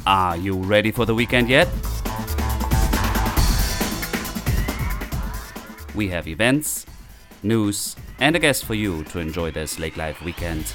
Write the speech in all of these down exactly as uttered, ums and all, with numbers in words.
Are you ready for the weekend yet? We have events, news, and a guest for you to enjoy this Lake Life weekend.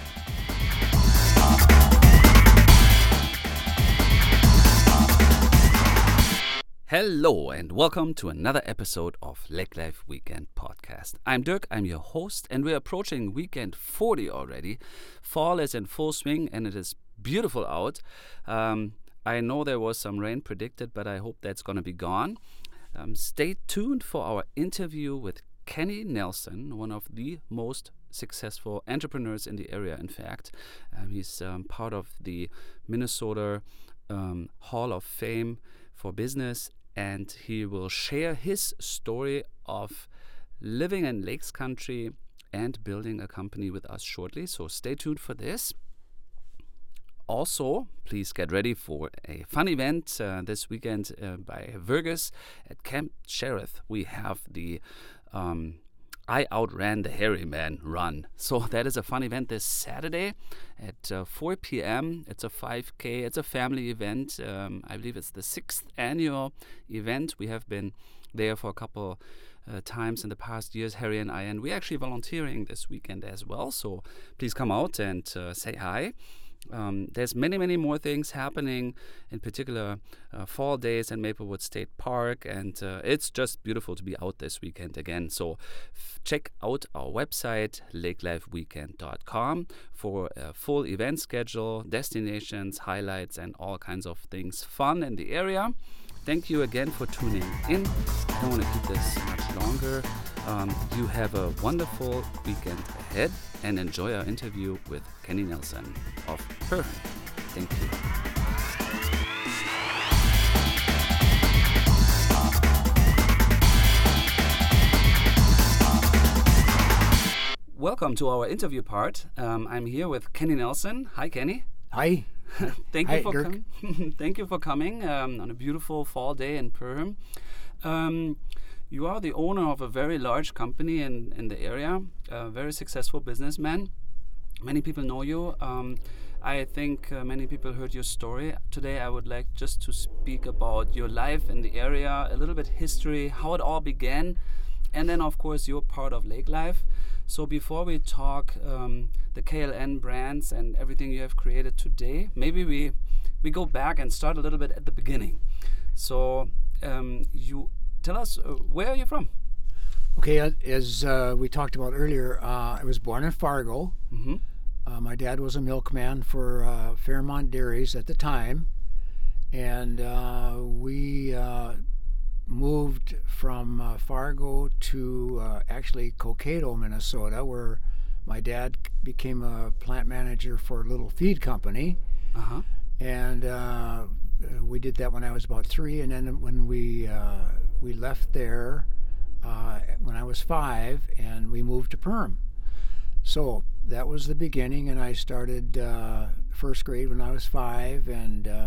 Hello and welcome to another episode of Lake Life Weekend Podcast. I'm Dirk, I'm your host, and we're approaching weekend forty already. Fall is in full swing and it is beautiful out. Um, I know there was some rain predicted, but I hope that's going to be gone. Um, stay tuned for our interview with Kenny Nelson, one of the most successful entrepreneurs in the area, in fact. Um, he's um, part of the Minnesota um, Hall of Fame for Business, and he will share his story of living in Lakes Country and building a company with us shortly. So stay tuned for this. Also, please get ready for a fun event uh, this weekend uh, by Virgus at Camp Sheriff. We have the um, I Outran the Hairy Man run. So that is a fun event this Saturday at uh, four p.m. It's a five K. It's a family event. Um, I believe it's the sixth annual event. We have been there for a couple uh, times in the past years, Harry and I, and we're actually volunteering this weekend as well. So please come out and uh, say hi. Um, there's many, many more things happening, in particular uh, fall days in Maplewood State Park, and uh, it's just beautiful to be out this weekend again. So f- check out our website, lake life weekend dot com, for a full event schedule, destinations, highlights, and all kinds of things fun in the area. Thank you again for tuning in. I don't want to keep this much longer. Um, you have a wonderful weekend ahead and enjoy our interview with Kenny Nelson of Perham. Thank you. Welcome to our interview part. Um, I'm here with Kenny Nelson. Hi, Kenny. Hi. Thank Hi, you for Dirk. coming. Thank you for coming um, on a beautiful fall day in Perham. Um, you are the owner of a very large company in, in the area, a very successful businessman. Many people know you. Um, I think uh, many people heard your story. Today I would like just to speak about your life in the area, a little bit history, how it all began, and then of course you're part of Lake Life. So before we talk um, the K L N brands and everything you have created today, maybe we we go back and start a little bit at the beginning. So um, you tell us, uh, where are you from? Okay, uh, as uh, we talked about earlier, uh, I was born in Fargo. Mm-hmm. Uh, my dad was a milkman for uh, Fairmont Dairies at the time, and uh, we uh, moved from uh, Fargo to uh, actually Cokato, Minnesota, where my dad became a plant manager for a little feed company. Uh-huh. And uh, we did that when I was about three, and then when we uh, we left there uh, when I was five, and we moved to Perham. So that was the beginning, and I started uh, first grade when I was five, and uh,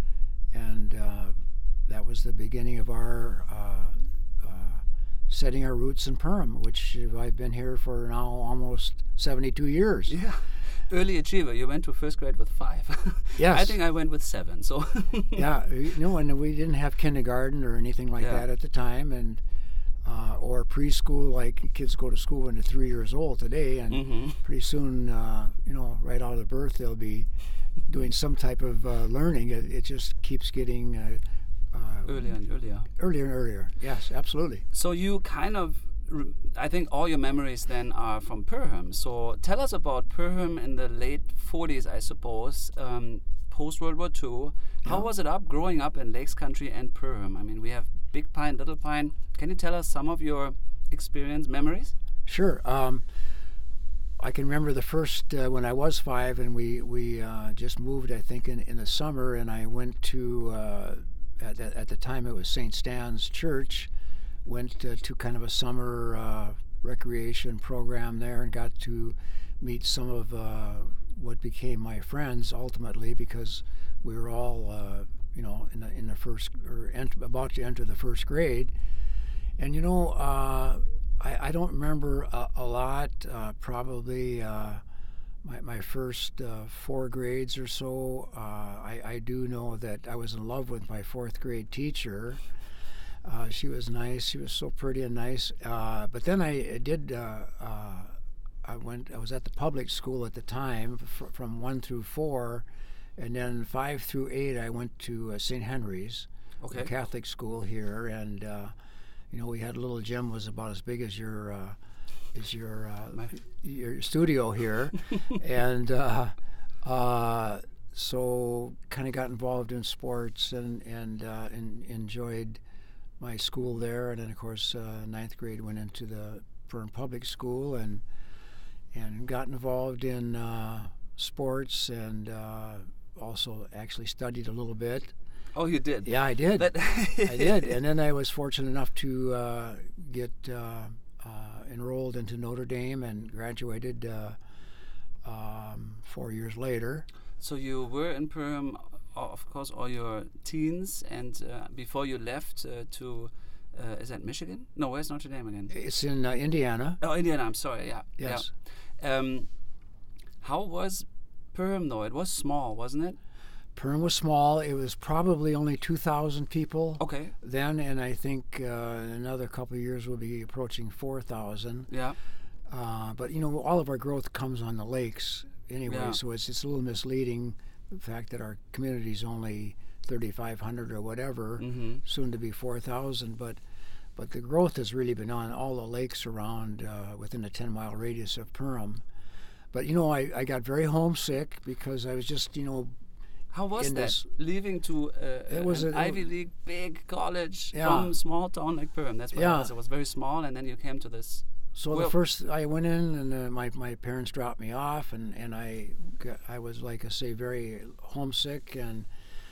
and uh, that was the beginning of our uh, uh, setting our roots in Perham, which I've been here for now almost seventy-two years. Yeah. Early achiever. You went to first grade with five. Yes. I think I went with seven. So. Yeah, you know, and we didn't have kindergarten or anything like Yeah. that at the time, and uh, or preschool, like kids go to school when they're three years old today, and Mm-hmm. pretty soon, uh, you know, right out of birth, they'll be doing some type of uh, learning. It, it just keeps getting uh, uh, Earlier and earlier. earlier and earlier. Yes, absolutely. So you kind of, re- I think all your memories then are from Perham. So tell us about Perham in the late forties, I suppose, um, post World War Two. How Yeah. was it up growing up in Lakes Country and Perham? I mean, we have Big Pine, Little Pine. Can you tell us some of your experience, memories? Sure. Um, I can remember the first uh, when I was five, and we we uh, just moved, I think, in, in the summer, and I went to uh, at, the, at the time it was Saint Stan's Church. Went uh, to kind of a summer uh, recreation program there, and got to meet some of uh, what became my friends ultimately, because we were all uh, you know in the in the first or ent- about to enter the first grade, and you know. Uh, I, I don't remember a, a lot. Uh, probably uh, my, my first uh, four grades or so, uh, I, I do know that I was in love with my fourth grade teacher. Uh, she was nice. She was so pretty and nice. Uh, but then I did. Uh, uh, I went. I was at the public school at the time, fr- from one through four, and then five through eight. I went to uh, Saint Henry's, Okay. a Catholic school here, and uh, you know, we had a little gym was about as big as your uh, as your uh, My- your studio here, and uh, uh, so kind of got involved in sports and and, uh, and enjoyed my school there, and then of course uh, ninth grade went into the Fern Public School and and got involved in uh, sports and uh, also actually studied a little bit. Oh, you did. Yeah, I did. But I did, and then I was fortunate enough to uh, get uh, uh, enrolled into Notre Dame and graduated uh, um, four years later. So you were in Perm, uh, of course, all your teens, and uh, before you left uh, to, uh, is that Michigan? No, where's Notre Dame again? It's in uh, Indiana. Oh, Indiana. I'm sorry. Yeah. Yes. Yeah. Um, how was Perm though? It was small, wasn't it? Perm was small. It was probably only two thousand people Okay. then, and I think uh, in another couple of years we'll be approaching four thousand. Yeah. Uh, but, you know, all of our growth comes on the lakes anyway, Yeah. so it's, it's a little misleading, the fact that our community is only thirty-five hundred or whatever, Mm-hmm. soon to be four thousand. But but the growth has really been on all the lakes around uh, within a ten-mile radius of Perham. But, you know, I, I got very homesick because I was just, you know, How was in that this- leaving to uh, It was an a- Ivy League big college Yeah. from a small town like Perm? That's what Yeah. it was. It was very small, and then you came to this. So Well- the first I went in, and uh, my my parents dropped me off, and and I got, I was, like I say, very homesick, and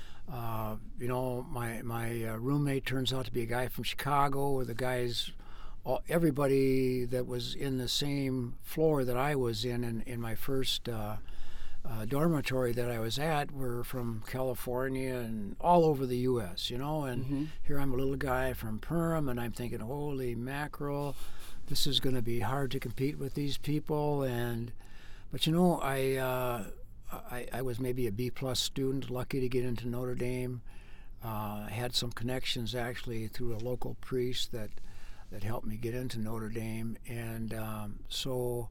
uh, you know, my my uh, roommate turns out to be a guy from Chicago, where the guys, all, everybody that was in the same floor that I was in in, in my first uh, uh, dormitory that I was at were from California and all over the U S, you know, and Mhm. here I'm a little guy from Perham, and I'm thinking, holy mackerel, this is going to be hard to compete with these people. And but you know, I uh, I, I was maybe a B plus student, lucky to get into Notre Dame. Uh, I had some connections actually through a local priest that that helped me get into Notre Dame, and um, so.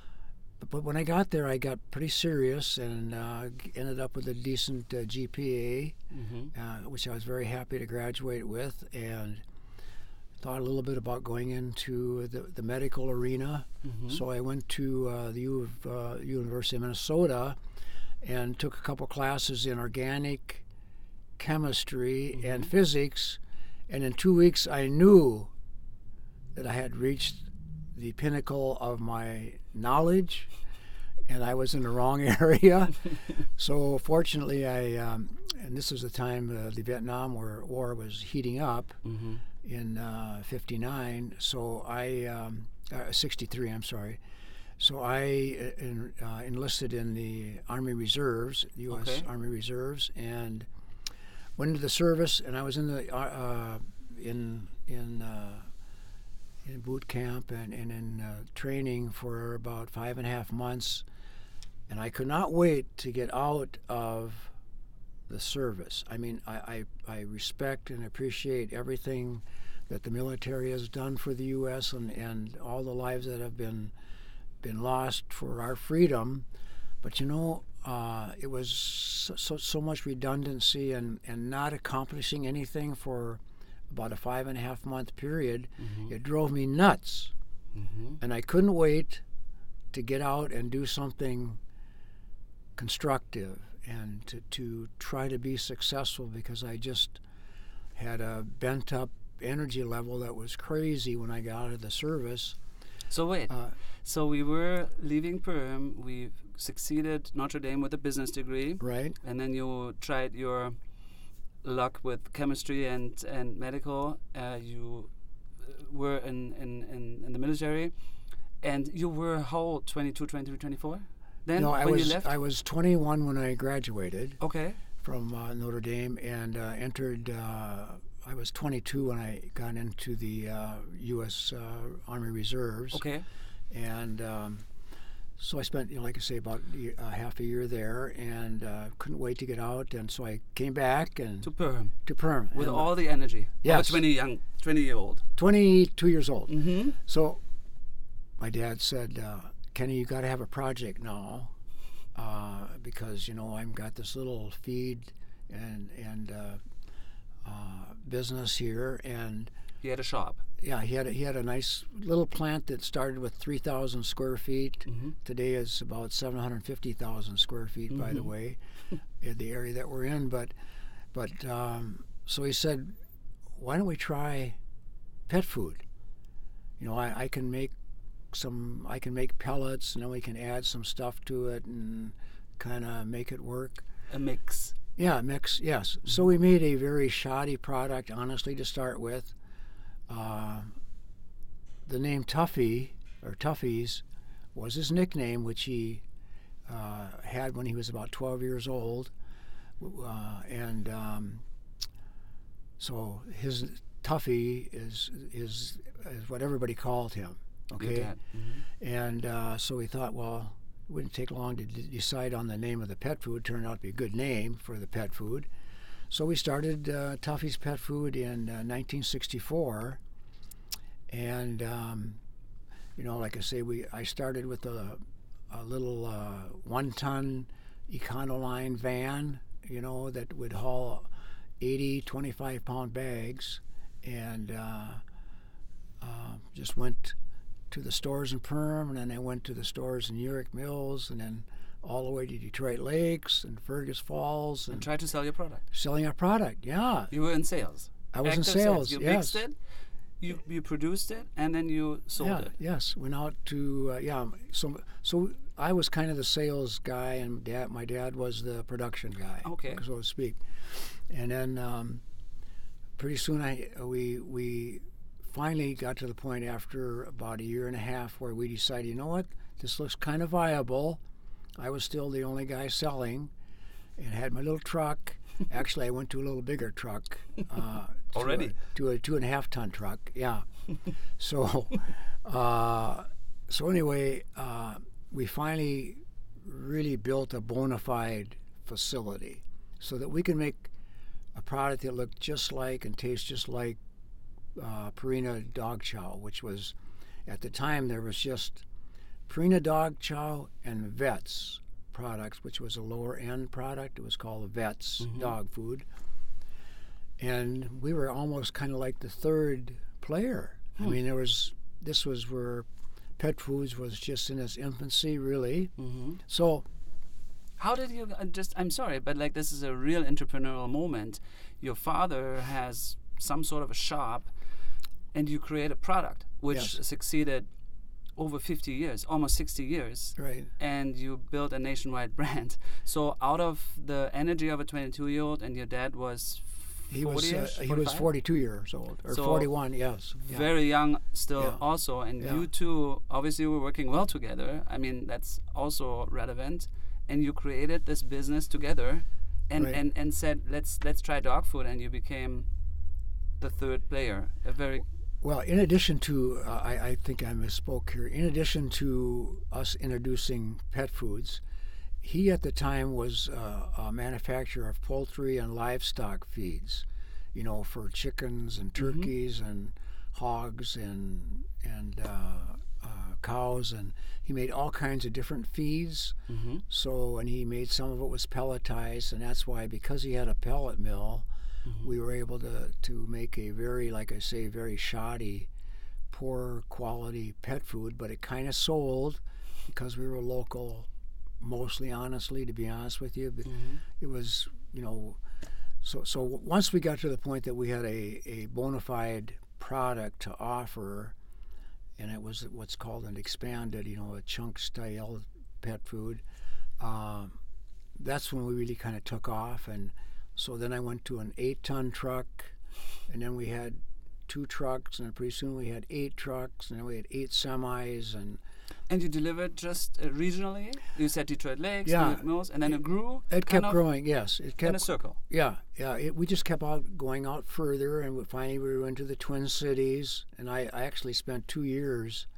But, but when I got there, I got pretty serious and uh, g- ended up with a decent uh, G P A, Mm-hmm. uh, which I was very happy to graduate with, and thought a little bit about going into the, the medical arena. Mm-hmm. So I went to uh, the U of, uh, University of Minnesota and took a couple classes in organic chemistry Mhm. and physics, and in two weeks I knew that I had reached the pinnacle of my knowledge, and I was in the wrong area. So fortunately, I um, and this was the time uh, the Vietnam War, War was heating up Mm-hmm. in uh, fifty-nine. So I um, uh, sixty-three. I'm sorry. So I uh, en- uh, enlisted in the Army Reserves, U S Okay. Army Reserves, and went into the service. And I was in the uh, uh, in in uh, in boot camp and, and in uh, training for about five and a half months. And I could not wait to get out of the service. I mean, I, I, I respect and appreciate everything that the military has done for the U S and, and all the lives that have been been lost for our freedom. But you know, uh, it was so, so, so much redundancy and, and not accomplishing anything for about a five and a half month period. Mm-hmm. It drove me nuts. Mm-hmm. And I couldn't wait to get out and do something constructive and to, to try to be successful, because I just had a bent up energy level that was crazy when I got out of the service. So wait. Uh, So we were leaving Perm. We succeeded Notre Dame with a business degree, right? and then you tried your luck with chemistry and and medical. Uh, you uh, were in, in, in, in the military, and you were how old? twenty-two, twenty-three, twenty-four? Then no, I when was you left? I was twenty-one when I graduated Okay. from uh, Notre Dame and uh, entered. Uh, I was twenty-two when I got into the uh, U S uh, Army Reserves. Okay. And um, So I spent, you know, like I say, about uh, half a year there, and uh, couldn't wait to get out. And so I came back and To Perm. to Perm With and all the energy. Yes. Of a twenty young, twenty year old. twenty-two years old. Mm-hmm. So my dad said, uh, "Kenny, you got to have a project now, uh, because you know I've got this little feed and and uh, uh, business here, and." He had a shop. Yeah, he had a, he had a nice little plant that started with three thousand square feet. Mm-hmm. Today is about seven hundred fifty thousand square feet, Mm-hmm. by the way, in the area that we're in. But but um, so he said, why don't we try pet food? You know, I, I can make some. I can make pellets, and then we can add some stuff to it and kind of make it work. A mix. Yeah, mix. Yes. Mm-hmm. So we made a very shoddy product, honestly, to start with. Uh, the name Tuffy, or Tuffies, was his nickname, which he uh, had when he was about twelve years old. Uh, and um, so his Tuffy is, is is what everybody called him. Okay? Mm-hmm. And uh, so we thought, well, it wouldn't take long to d- decide on the name of the pet food. It turned out to be a good name for the pet food. So we started uh, Tuffy's Pet Food in uh, nineteen sixty-four, and um, you know, like I say, we I started with a, a little uh, one-ton Econoline van, you know, that would haul eighty twenty-five pound bags, and uh, uh, just went to the stores in Perm, and then I went to the stores in Urick Mills, and then all the way to Detroit Lakes and Fergus Falls, and, And try to sell your product. selling our product. Yeah, You were in sales. I was in Active sales. You yes. mixed it, you you produced it, and then you sold yeah, it. Yes, went out to uh, yeah. So so I was kind of the sales guy, and dad, my dad was the production guy. Okay. So to speak. And then um, pretty soon I we we finally got to the point after about a year and a half where we decided, you know what, this looks kind of viable. I was still the only guy selling, and had my little truck. Actually, I went to a little bigger truck. Uh, to Already? A, to a two and a half ton truck. Yeah. so, uh, so anyway, uh, we finally really built a bona fide facility so that we can make a product that looked just like and tastes just like uh, Purina Dog Chow, which was, at the time, there was just Purina Dog Chow and Vets products, which was a lower end product. It was called Vets Mhm. dog food. And we were almost kind of like the third player. I Hmm. mean, there was, this was where pet foods was just in its infancy, really. Mm-hmm. So, How did you uh, just? I'm sorry, but like this is a real entrepreneurial moment. Your father has some sort of a shop, and you create a product which Yes. succeeded over fifty years, almost sixty years, right. and you built a nationwide brand. So out of the energy of a twenty-two-year-old, and your dad was He was uh, forty-ish, he was forty-five? forty-two years old, or So, forty-one, yes. Yeah. Very young still Yeah. also, and Yeah. you two obviously were working well together. I mean, that's also relevant. And you created this business together, and, Right. and, and said, let's let's try dog food, and you became the third player. A very Well, in addition to, uh, I, I think I misspoke here, in addition to us introducing pet foods, he at the time was uh, a manufacturer of poultry and livestock feeds, you know, for chickens and turkeys and hogs and, and uh, uh, cows, and he made all kinds of different feeds. mm-hmm. So, and he made some of it was pelletized, and that's why, because he had a pellet mill, Mm-hmm. we were able to, to make a very, like I say, very shoddy, poor quality pet food, but it kind of sold because we were local, mostly, honestly, to be honest with you. But Mm-hmm. it was, you know, so so once we got to the point that we had a, a bona fide product to offer, and it was what's called an expanded, you know, a chunk style pet food, um, that's when we really kind of took off. And so then I went to an eight-ton truck, and then we had two trucks, and then pretty soon we had eight trucks, and then we had eight semis, and And you delivered just uh, regionally. You said Detroit Lakes, Yeah. Urick Mills, and then it grew. it kind kept of growing. Yes, it in a kept. circle. Yeah, yeah. It, we just kept out going out further, and we, finally we went to the Twin Cities, and I, I actually spent two years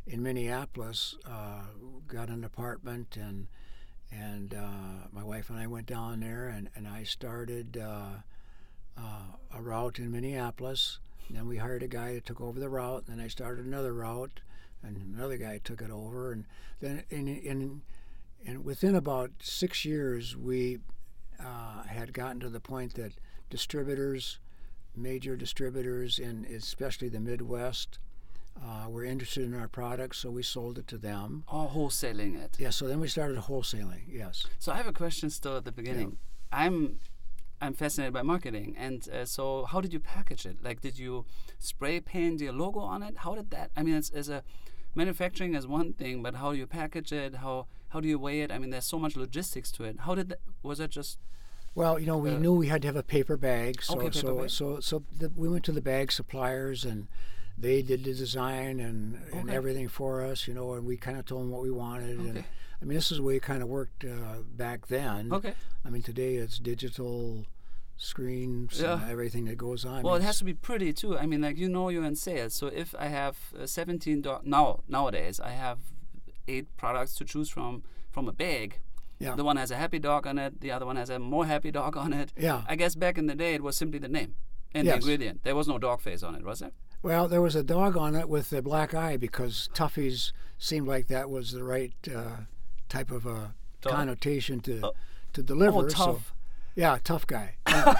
in Minneapolis, uh, got an apartment, and and uh, my wife and I went down there, and, and I started uh, uh, a route in Minneapolis. And then we hired a guy that took over the route, and then I started another route, and another guy took it over, and then in in, in within about six years we uh, had gotten to the point that distributors, major distributors in especially the Midwest, uh, were interested in our products, so we sold it to them. Oh, wholesaling it. Yeah, so then we started wholesaling. Yes. So I have a question still at the beginning. Yeah. I'm I'm fascinated by marketing, and uh, so how did you package it? Like, did you spray paint your logo on it? How did that? I mean, it's as a manufacturing is one thing, but how do you package it? How how do you weigh it? I mean, there's so much logistics to it. How did that? Was that just? Well, you know, we uh, knew we had to have a paper bag, so okay, paper so, bag. so so the, we went to the bag suppliers, and they did the design and, and okay. everything for us, you know, and we kind of told them what we wanted. Okay. And I mean, this is the way it kind of worked uh, back then. Okay. I mean, today it's digital screens yeah. and everything that goes on. Well, it has to be pretty too. I mean, like, you know, you're in sales. So if I have uh, seventeen do- now nowadays, I have eight products to choose from from a bag. Yeah. The one has a happy dog on it. The other one has a more happy dog on it. Yeah. I guess back in the day, it was simply the name and yes. the ingredient. There was no dog face on it, was there? Well, there was a dog on it with a black eye because Tuffy's seemed like that was the right uh, type of a dog. connotation to uh, to deliver. Oh, tough. So, yeah, tough guy. Yeah.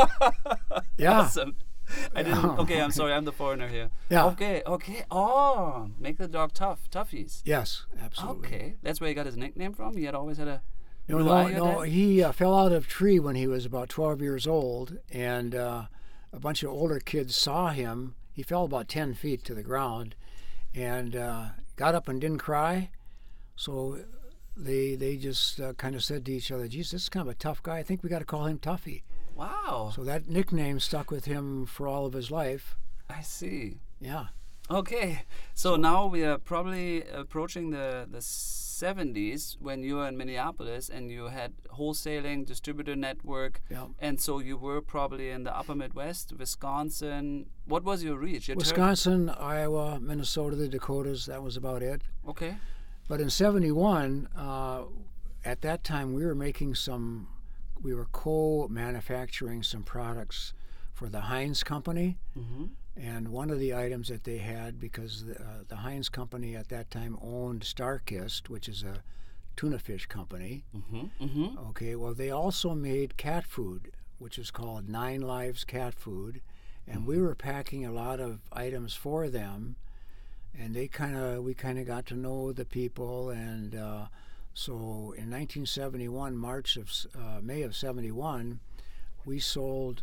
yeah. Awesome. I didn't. Okay, I'm sorry. I'm the foreigner here. Yeah. Okay. Okay. Oh, make the dog tough. Toughies. Yes, absolutely. Okay, that's where he got his nickname from. He had always had a. No, no, no. He uh, fell out of a tree when he was about twelve years old, and uh, a bunch of older kids saw him. He fell about ten feet to the ground, and uh, got up and didn't cry. So they they just uh, kind of said to each other, "Geez, this is kind of a tough guy. I think we got to call him Tuffy." Wow. So that nickname stuck with him for all of his life. I see. Yeah. Okay. So, so now we are probably approaching the the seventies when you were in Minneapolis and you had wholesaling, distributor network. Yeah. And so you were probably in the upper Midwest, Wisconsin. What was your reach? Your Wisconsin, ter- Iowa, Minnesota, the Dakotas. That was about it. Okay. But in seventy-one, uh, at that time, we were making some, we were co-manufacturing some products for the Heinz Company. Mm-hmm. And one of the items that they had, because the, uh, the Heinz Company at that time owned StarKist, which is a tuna fish company. Mm-hmm. Mm-hmm. Okay, well, they also made cat food, which is called Nine Lives Cat Food. And mm-hmm. we were packing a lot of items for them. And they kind of, we kind of got to know the people. And uh, so in nineteen seventy-one, March of, uh, May of seventy-one, we sold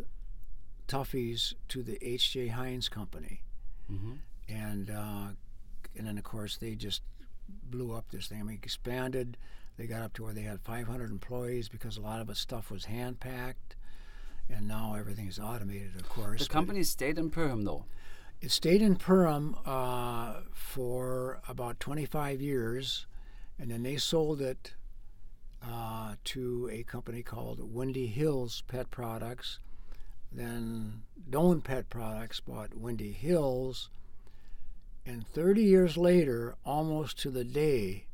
Tuffy's to the H J Heinz Company. Mm-hmm. And uh, and then, of course, they just blew up this thing. I mean, expanded. They got up to where they had five hundred employees because a lot of the stuff was hand-packed. And now everything is automated, of course. The company stayed in Perham, though. It stayed in Perham uh, for about twenty-five years, and then they sold it uh, to a company called Windy Hills Pet Products. Then Doan Pet Products bought Windy Hills, and thirty years later, almost to the day,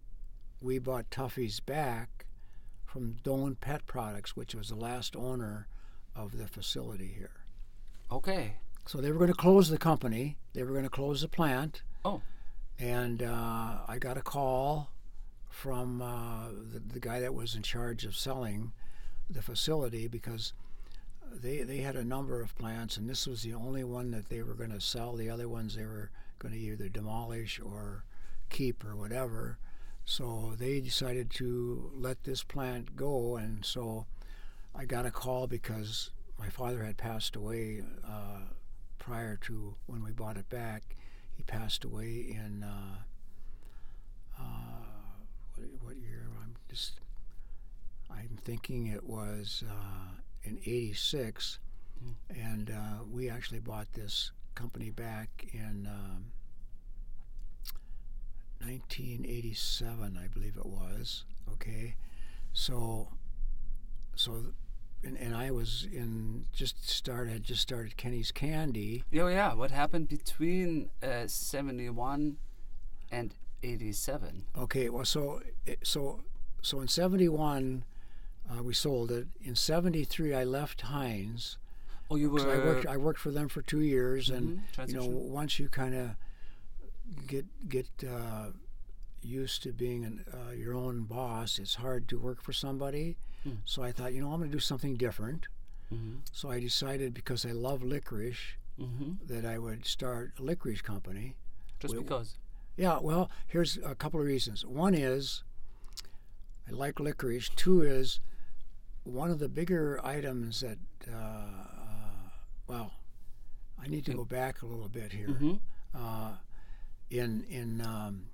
we bought Tuffy's back from Doan Pet Products, which was the last owner of the facility here. Okay. So they were going to close the company. They were going to close the plant. Oh. And uh, I got a call from uh, the, the guy that was in charge of selling the facility because they they had a number of plants, and this was the only one that they were going to sell. The other ones they were going to either demolish or keep or whatever. So they decided to let this plant go, and so I got a call because my father had passed away uh, prior to when we bought it back. He passed away in uh, uh, what, what year? I'm just I'm thinking it was uh, in eighty-six, mm. and uh, we actually bought this company back in um, nineteen eighty-seven, I believe it was. Okay, so so. And, and I was in just started had just started Kenny's Candy. Yeah, yeah. What happened between uh, seventy-one and eighty-seven. Okay, well, so so so in seventy-one uh, we sold it. In seventy-three I left Heinz. Oh, you were. I worked. I worked for them for two years, and mm-hmm. you know, once you kind of get get uh, used to being an, uh, your own boss, it's hard to work for somebody. Mm. So I thought, you know, I'm going to do something different. Mm-hmm. So I decided, because I love licorice, mm-hmm. that I would start a licorice company. Just we, because? Yeah. Well, here's a couple of reasons. One is I like licorice. Two is one of the bigger items that. Uh, Well, I need to go back a little bit here. Mm-hmm. Uh, in in um,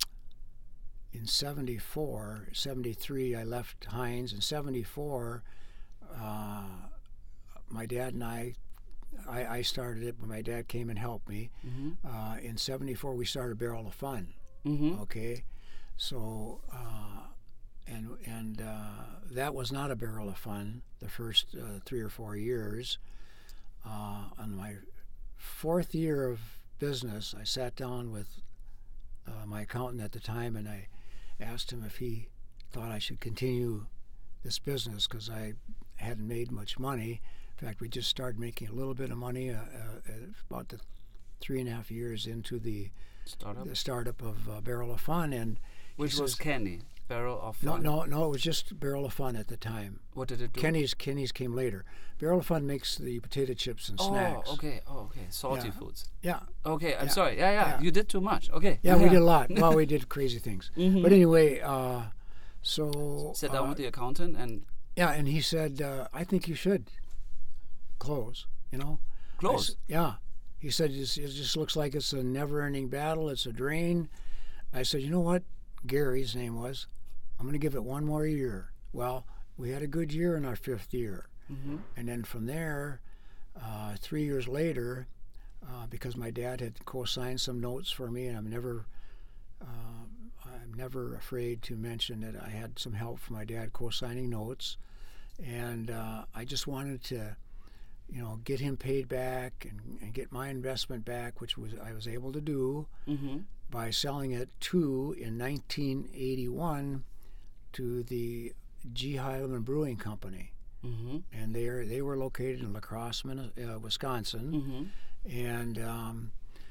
in seventy-four, seventy-three, I left Heinz. In seventy-four, uh, my dad and I, I, I started it, but my dad came and helped me. Mm-hmm. Uh, in seventy-four, we started Barrel of Fun. Mm-hmm. Okay, so uh, and and uh, that was not a Barrel of Fun the first uh, three or four years. Uh, on my fourth year of business, I sat down with uh, my accountant at the time, and I asked him if he thought I should continue this business, because I hadn't made much money. In fact, we just started making a little bit of money uh, uh, about the three and a half years into the startup, the startup of uh, Barrel of Fun, and which was says, Kenny. Barrel of no, Fun? No, no, it was just Barrel of Fun at the time. What did it do? Kenny's Kenny's came later. Barrel of Fun makes the potato chips and oh, snacks. Oh, okay. Oh, okay. Salty yeah. foods. Yeah. Okay, I'm yeah. sorry. Yeah, yeah, yeah. You did too much. Okay. Yeah, yeah. we did a lot. Well, we did crazy things. Mm-hmm. But anyway, uh, so... Sit down uh, with the accountant and... Yeah, and he said, uh, I think you should close, you know? Close? I, yeah. He said, it just looks like it's a never-ending battle. It's a drain. I said, you know what? Gary's name was... I'm going to give it one more year. Well, we had a good year in our fifth year. Mm-hmm. And then from there, uh, three years later, uh, because my dad had co-signed some notes for me, and I'm never, uh, I'm never afraid to mention that I had some help from my dad co-signing notes. And uh, I just wanted to, you know, get him paid back and, and get my investment back, which was I was able to do mm-hmm. by selling it to, in nineteen eighty-one, to the G. Heileman Brewing Company, mm-hmm. and they are, they were located in La Crosse, uh, Wisconsin, mm-hmm. and um,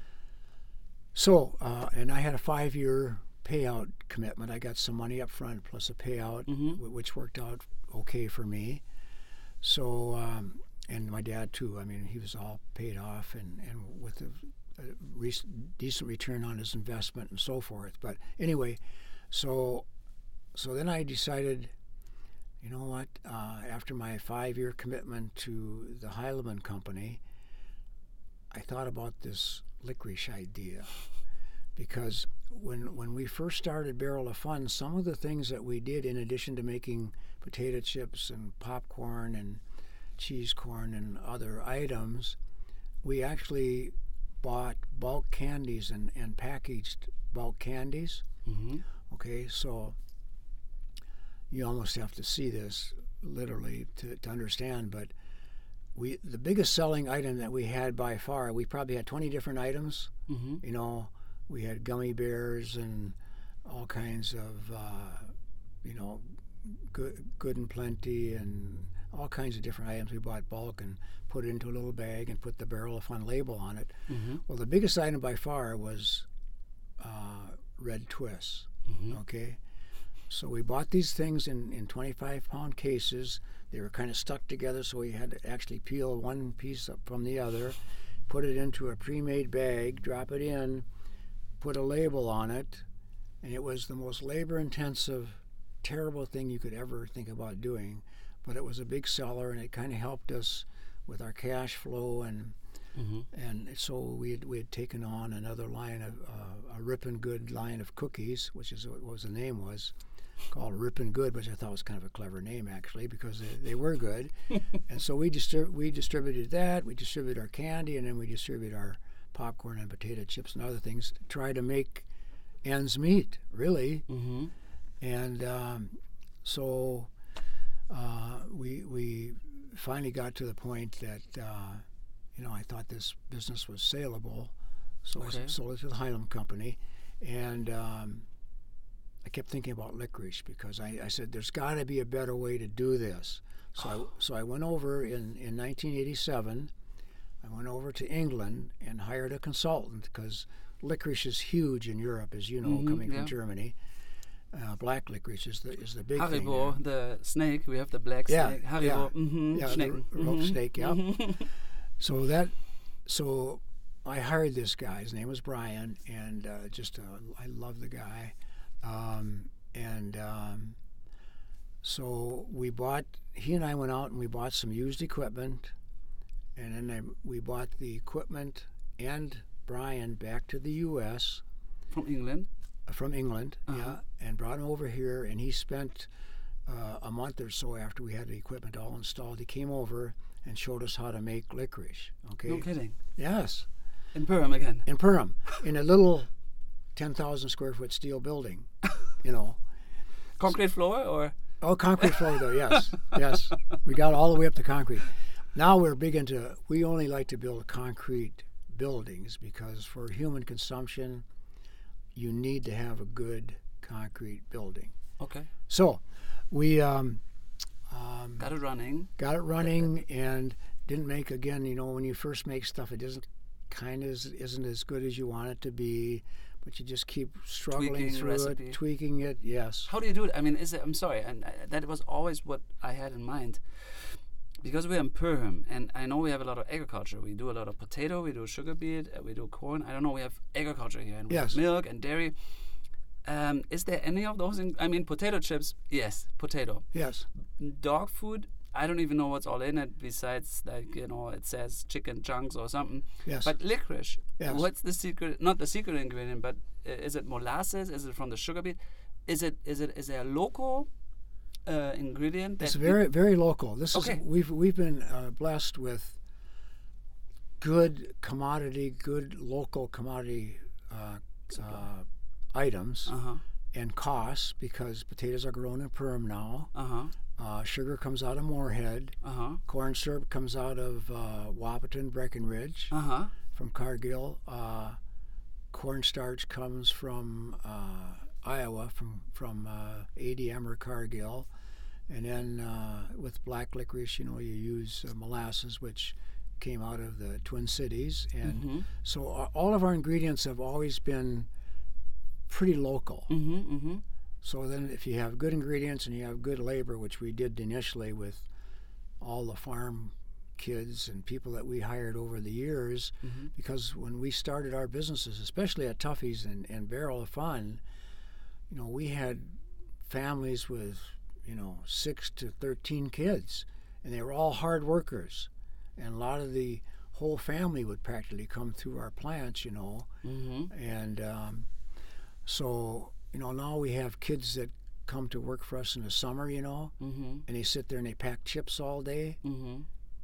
so uh, and I had a five-year payout commitment. I got some money up front plus a payout, mm-hmm. w- which worked out okay for me. So um, and my dad too. I mean, he was all paid off and and with a, a re- decent return on his investment and so forth. But anyway, so. So then I decided, you know what, uh, after my five-year commitment to the Heileman Company, I thought about this licorice idea. Because when when we first started Barrel of Fun, some of the things that we did, in addition to making potato chips and popcorn and cheese corn and other items, we actually bought bulk candies and, and packaged bulk candies. Mm-hmm. Okay, so... You almost have to see this literally to, to understand, but we the biggest selling item that we had by far, we probably had twenty different items. Mm-hmm. You know, we had gummy bears and all kinds of, uh, you know, good, good and plenty and all kinds of different items. We bought bulk and put it into a little bag and put the Barrel of Fun label on it. Mm-hmm. Well, the biggest item by far was uh, Red Twists, mm-hmm. okay? So we bought these things in, in twenty-five pound cases. They were kind of stuck together, so we had to actually peel one piece up from the other, put it into a pre-made bag, drop it in, put a label on it, and it was the most labor-intensive, terrible thing you could ever think about doing. But it was a big seller, and it kind of helped us with our cash flow, and mm-hmm. and so we had, we had taken on another line of uh, a Rippin' Good line of cookies, which is what was the name was. Called Rippin' Good, which I thought was kind of a clever name actually, because they, they were good. And so we distri- we distributed that, we distributed our candy, and then we distributed our popcorn and potato chips and other things to try to make ends meet, really. Mm-hmm. And um, so uh, we we finally got to the point that uh, you know I thought this business was saleable, so okay. I sold it to the Heileman Company. And um, I kept thinking about licorice because I, I said, there's got to be a better way to do this. So, I, so I went over in, in nineteen eighty-seven, I went over to England and hired a consultant because licorice is huge in Europe, as you know, Mm-hmm, coming yeah. from Germany. Uh, black licorice is the is the big Haribo, thing. the snake. We have the black Yeah, snake. Haribo, yeah. mm-hmm, Yeah, snake. the rope mhm, snake, yeah. mhm. So that, so I hired this guy. His name was Brian, and uh, just uh, I love the guy. Um, and um, so we bought. He and I went out and we bought some used equipment, and then I, we bought the equipment and Brian back to the U S From England. from England, Uh-huh. yeah, and brought him over here. And he spent uh, a month or so after we had the equipment all installed. He came over and showed us how to make licorice. Okay. No kidding. Yes. In Perham again. In Perham, in a little ten thousand square foot steel building, you know. Concrete floor or? Oh, concrete floor though, yes, yes. We got all the way up to concrete. Now we're big into, we only like to build concrete buildings because for human consumption, you need to have a good concrete building. Okay. So we um, um, Got it running. got it running and didn't make, again, you know, when you first make stuff, it doesn't kind of isn't as good as you want it to be, but you just keep struggling Tweaking through recipe. it, tweaking it, yes. How do you do it? I mean, is it? I'm sorry, and uh, that was always what I had in mind. Because we're in Perham, and I know we have a lot of agriculture. We do a lot of potato, we do sugar beet, uh, we do corn. I don't know, we have agriculture here, and we Yes. have milk and dairy. Um, is there any of those? In, I mean, potato chips, yes, potato. Yes. Dog food, I don't even know what's all in it besides, like, you know, it says chicken chunks or something. Yes. But licorice, Yes. what's the secret? Not the secret ingredient, but uh, is it molasses? Is it from the sugar beet? Is it? Is it? Is there a local uh, ingredient? It's that very, very local. This Okay. is we've we've been uh, blessed with good commodity, good local commodity uh, uh, items Uh huh. and costs because potatoes are grown in Perham now. Uh huh. Uh, sugar comes out of Moorhead. Uh huh. Corn syrup comes out of uh, Wahpeton, Breckenridge, Uh huh. from Cargill. Uh, cornstarch comes from uh, Iowa, from from uh, A D M or Cargill. And then uh, with black licorice, you know, you use uh, molasses, which came out of the Twin Cities. And Mhm. so a- all of our ingredients have always been pretty local. Mhm. Mhm. So then if you have good ingredients and you have good labor, which we did initially with all the farm kids and people that we hired over the years, Mhm. because when we started our businesses, especially at Tuffy's and, and Barrel of Fun, you know, we had families with, you know, six to thirteen kids, and they were all hard workers. And a lot of the whole family would practically come through our plants, you know. Mhm. And um, so, you know, now we have kids that come to work for us in the summer, you know, Mhm. and they sit there and they pack chips all day. Mhm.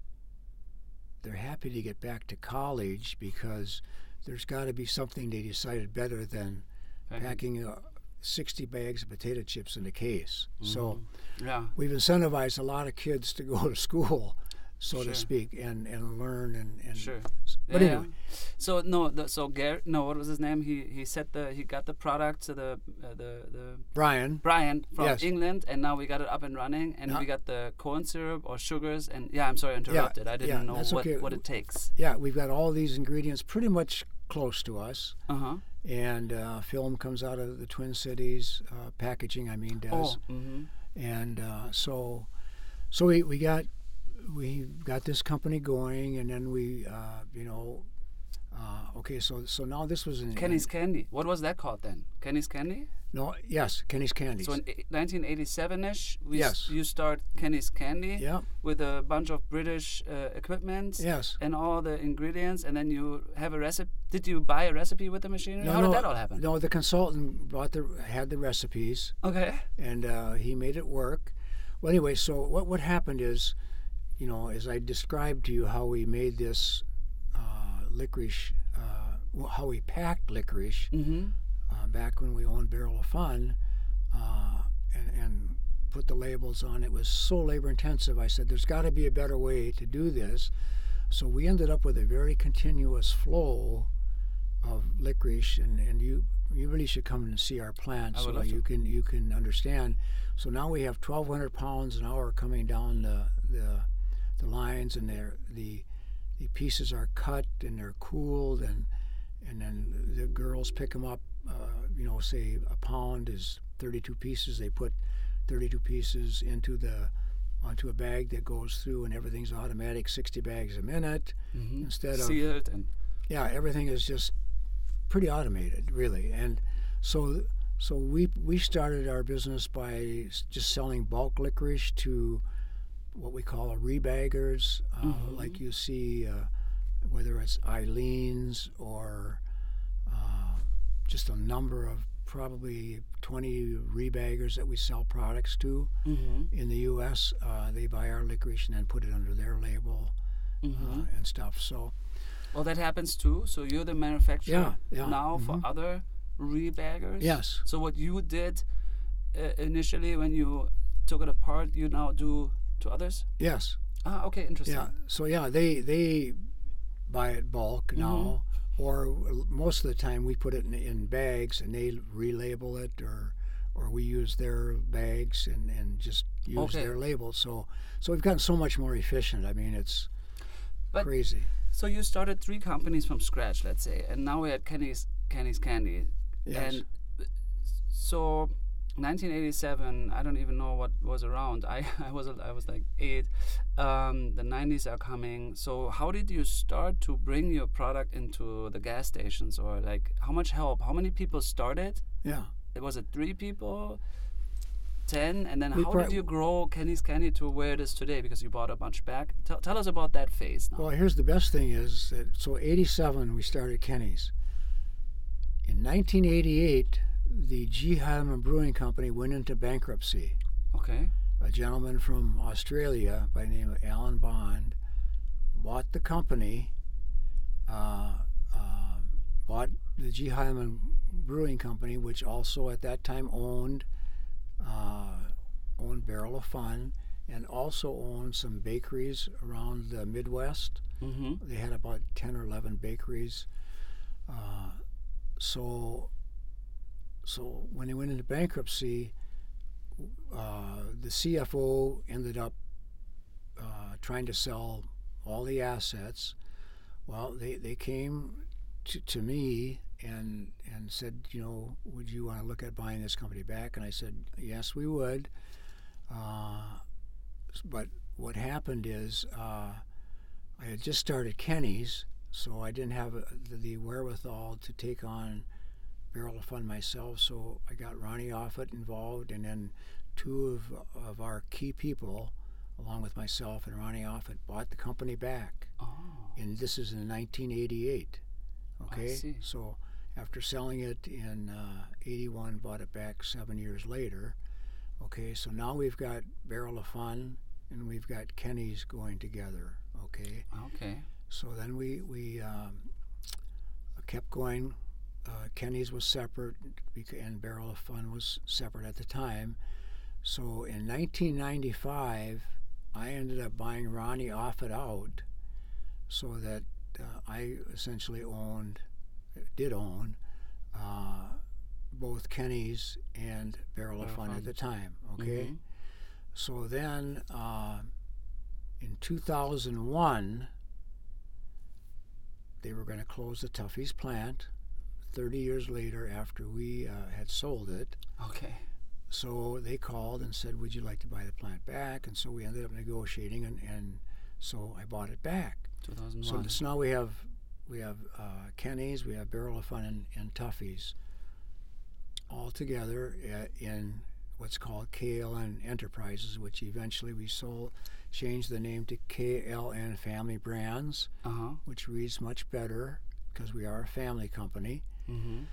They're happy to get back to college because there's got to be something they decided better than Packing. packing uh, sixty bags of potato chips in a case. So Mhm. Yeah. we've incentivized a lot of kids to go to school, so Sure. to speak, and, and learn and, and Sure. But Yeah, anyway. yeah. So no, the, so Gary, no, what was his name? He he set the he got the product to the uh, the the Brian, Brian from Yes. England, and now we got it up and running, and Yeah. we got the corn syrup or sugars, and yeah, I'm sorry I interrupted. I didn't yeah, know that's what, okay. what it takes. yeah, we've got all these ingredients pretty much close to us. Uh huh. And uh, film comes out of the Twin Cities. Uh, packaging, I mean, does. Oh. Mm-hmm. And uh, so, so we, we got we got this company going, and then we, uh, you know, uh, okay. So so now this was in Kenny's Candy. What was that called then? Kenny's Candy. no yes Kenny's Candies. So in nineteen eighty-seven-ish, we Yes. s- you start Kenny's Candy yeah. with a bunch of British uh, equipment Yes. and all the ingredients, and then you have a recipe. Did you buy a recipe with the machinery? No, How no, did that all happen? No, the consultant brought the had the recipes, Okay. and uh, he made it work. Well, anyway, so what what happened is, you know, as I described to you how we made this uh, licorice, uh, well, how we packed licorice Mm-hmm. uh, back when we owned Barrel of Fun, uh, and, and put the labels on. It was so labor intensive. I said, there's got to be a better way to do this. So we ended up with a very continuous flow of licorice, and, and you you really should come and see our plant I would so love that you to. can you can understand. So now we have twelve hundred pounds an hour coming down the the, the lines, and they're, the the pieces are cut and they're cooled, and and then the girls pick them up. Uh, you know, say a pound is thirty-two pieces. They put thirty-two pieces into the onto a bag that goes through, and everything's automatic, sixty bags a minute Mm-hmm. instead of Sealed and yeah, everything is just pretty automated, really. And so so we we started our business by s- just selling bulk licorice to what we call rebaggers, uh, Mhm. like you see, uh, whether it's Eileen's or uh, just a number of probably twenty rebaggers that we sell products to mm-hmm. in the U S. Uh, they buy our licorice and then put it under their label Mm-hmm. uh, and stuff. So Well, that happens too. So you're the manufacturer yeah, yeah. now for mhm. other rebaggers. Yes. So what you did uh, initially when you took it apart, you now do to others. Yes. Ah, okay, interesting. Yeah. So yeah, they they buy it bulk now, or l- most of the time we put it in, in bags and they relabel it, or or we use their bags and, and just use Okay. their labels. So so we've gotten so much more efficient. I mean, it's But- crazy. So you started three companies from scratch, let's say, and now we're at Kenny's Kenny's Candy. Yes. And uh, so nineteen eighty-seven, I don't even know what was around. I, I was I was like eight. Um, the nineties are coming. So how did you start to bring your product into the gas stations, or like how much help? How many people started? Yeah. Was it three people? Ten? And then We how pri- did you grow Kenny's Candy to where it is today? Because you bought a bunch back. Tell, tell us about that phase now. Well, here's the best thing is that so eighty-seven we started Kenny's. In nineteen eighty-eight, the G. Heilemann Brewing Company went into bankruptcy. Okay. A gentleman from Australia by the name of Alan Bond bought the company, uh, uh, bought the G. Heilemann Brewing Company, which also at that time owned uh, owned Barrel of Fun, and also owned some bakeries around the Midwest. Mm-hmm. They had about ten or eleven bakeries. Uh, so, so when they went into bankruptcy, uh, the C F O ended up uh, trying to sell all the assets. Well, they, they came to, to me and and said, you know, would you want to look at buying this company back? And I said, yes, we would. Uh, but what happened is uh, I had just started Kenny's, so I didn't have uh, the, the wherewithal to take on Barrel of Fun myself. So I got Ronnie Offit involved, and then two of of our key people, along with myself and Ronnie Offit, bought the company back. Oh. And this is in nineteen eighty-eight. Okay, see. so after selling it in uh, eighty-one, bought it back seven years later. Okay, so now we've got Barrel of Fun and we've got Kenny's going together. Okay, Okay. so then we we um, kept going. Uh, Kenny's was separate, bec- and Barrel of Fun was separate at the time. So in nineteen ninety-five, I ended up buying Ronnie Offit out, so that uh, I essentially owned, did own, uh, both Kenny's and Barrel of Barrel of Fun Fun. at the time. Okay, Mhm. so then uh, in two thousand one, they were going to close the Tuffy's plant. thirty years later, after we uh, had sold it. Okay. So they called and said, would you like to buy the plant back? And so we ended up negotiating, and, and so I bought it back. two thousand So, one. so now we have we have uh, Kenny's, we have Barrel of Fun, and, and Tuffy's all together uh, in what's called K L N Enterprises, which eventually we sold, changed the name to K L N Family Brands, Uh huh. which reads much better because we are a family company. Mm-hmm.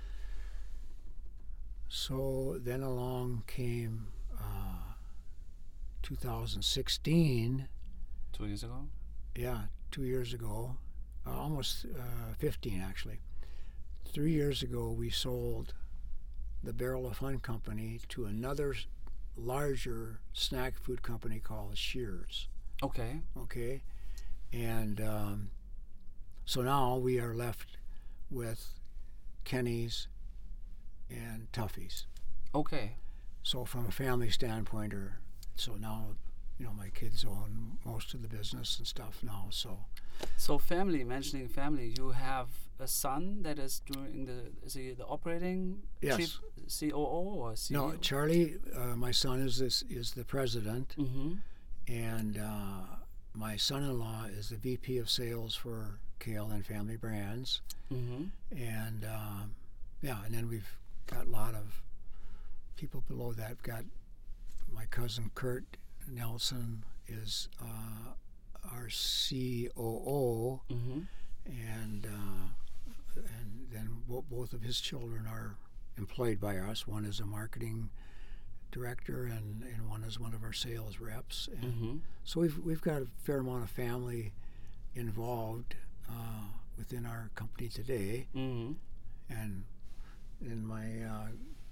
So then along came uh, two thousand sixteen, Two years ago. yeah, two years ago, uh, almost uh, fifteen actually. Three years ago, we sold the Barrel of Fun company to another s- larger snack food company called Shears. Okay. Okay, and um, so now we are left with Kenny's, and Toughies. Okay. So from a family standpoint, or so now, you know, my kids own most of the business and stuff now. So, So family, mentioning family, you have a son that is doing the, is he the operating Yes. chief C O O or C E O? no, Charlie, uh, my son is this is the president, Mm-hmm. and uh, my son-in-law is the V P of sales for K L N Family Brands, Mm-hmm. and um, yeah, and then we've got a lot of people below that. We've got my cousin Kurt Nelson is uh, our C O O, Mm-hmm. and uh, and then bo- both of his children are employed by us. One is a marketing director, and, and one is one of our sales reps. And Mm-hmm. so we've we've got a fair amount of family involved uh, within our company today, Mm-hmm. and and my uh,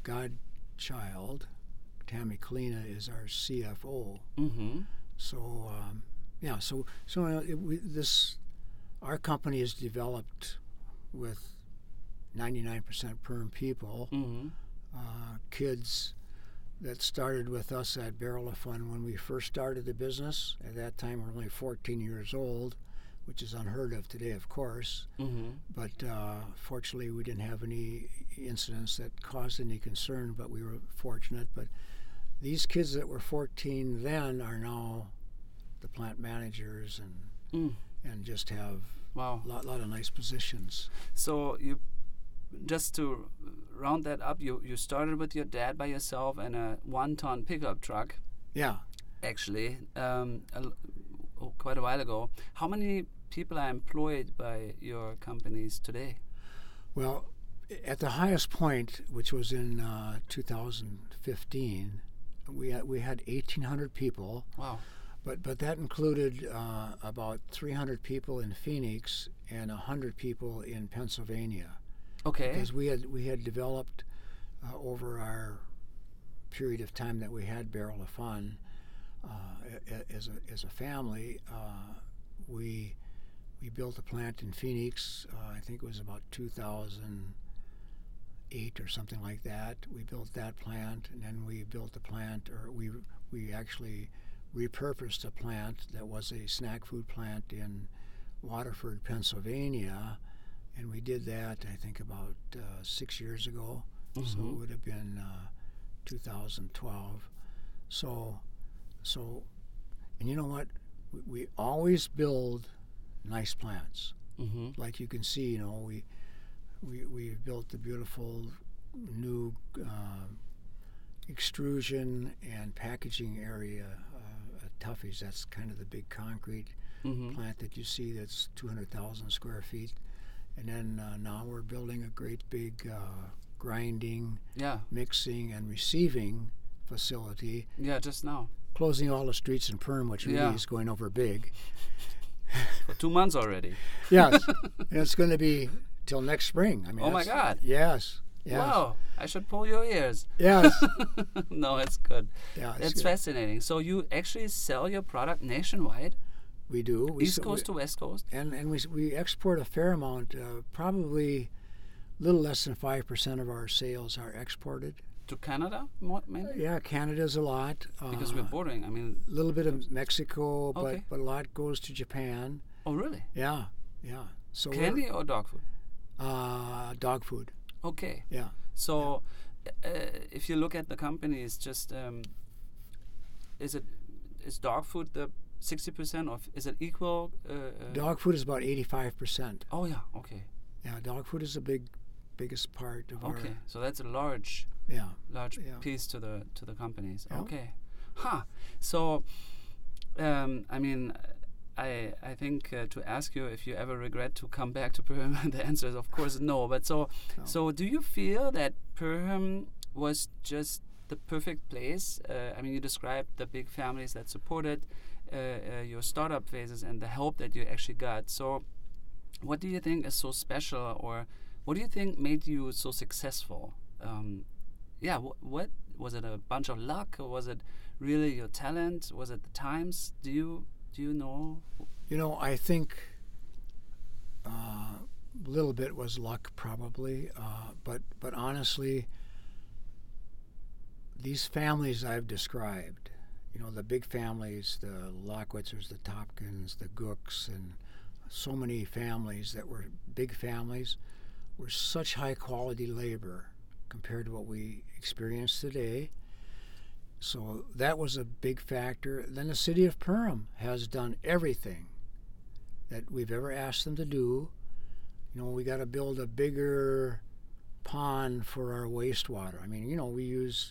godchild, Tammy Kalina, is our C F O. Mm-hmm. So um, yeah, so so uh, it, we, this our company is developed with ninety-nine percent perm people, Mm-hmm. uh, kids that started with us at Barrel of Fun when we first started the business. At that time, we were only fourteen years old, which is unheard of today, of course. Mm-hmm. But uh, fortunately, we didn't have any incidents that caused any concern, but we were fortunate. But these kids that were fourteen then are now the plant managers and Mm. and just have Wow. a lot, lot of nice positions. So you, just to round that up, you, you started with your dad by yourself and a one-ton pickup truck, Yeah. actually, um, a l- oh, quite a while ago. How many people are employed by your companies today? Well, at the highest point, which was in uh, two thousand fifteen, we had, we had eighteen hundred people. Wow. But but that included uh, about three hundred people in Phoenix and one hundred people in Pennsylvania, Okay. because we had we had developed uh, over our period of time that we had Barrel of Fun uh, a- a- as a as a family. Uh, we we built a plant in Phoenix. Uh, I think it was about two thousand eight or something like that. We built that plant, and then we built a plant, or we we actually repurposed a plant that was a snack food plant in Waterford, Pennsylvania, and we did that I think about uh, six years ago. So Mhm. it would have been uh, two thousand twelve. So, so, and you know what? We, we always build nice plants. Mm-hmm. Like you can see, you know, we we we built the beautiful new uh, extrusion and packaging area uh, at Toughies. That's kind of the big concrete Mm-hmm. plant that you see. That's two hundred thousand square feet. And then uh, now we're building a great big uh, grinding, Yeah. mixing, and receiving facility, Yeah. Just now. closing all the streets in Perm, which really Yeah. is going over big. For two months already. Yes, and it's going to be till next spring. I mean, Oh my that's- God. Yes. Yes. Wow. I should pull your ears. Yes. No, it's good. Yeah. It's good. fascinating. So you actually sell your product nationwide, We do. We East s- Coast we, to West Coast? and and we s- we export a fair amount. Uh, probably a little less than five percent of our sales are exported. To Canada, mo- mainly? Yeah, Canada's a lot. Uh, Because we're bordering. I mean, a little bit of Mexico, but Okay. but a lot goes to Japan. oh, really? Yeah, yeah. So we're- Candy or dog food? uh, dog food. Okay. Yeah. So, uh, if you look at the company, it's just um, is it is dog food the sixty percent of is it equal? Uh, uh, Dog food is about eighty-five percent. Oh yeah. Okay. Yeah, dog food is the big, biggest part of Okay. our. So that's a large Yeah. large Yeah. piece to the to the companies. Yeah. Okay. Huh. So, um, I mean, I I think uh, to ask you if you ever regret to come back to Perham, the answer is of course no. But so No. so do you feel that Perham was just the perfect place? Uh, I mean, you described the big families that supported uh, uh, your startup phases and the help that you actually got. So, what do you think is so special, or what do you think made you so successful? Um, yeah, wh- what was it? A bunch of luck, or was it really your talent? Was it the times? Do you do you know? You know, I think uh, a little bit was luck, probably, uh, but but honestly, these families I've described, you know, the big families, the Lockwitzers, the Topkins, the Gooks, and so many families that were big families, were such high quality labor compared to what we experience today. So that was a big factor. Then the city of Perham has done everything that we've ever asked them to do. You know, we got to build a bigger pond for our wastewater. I mean, you know, we use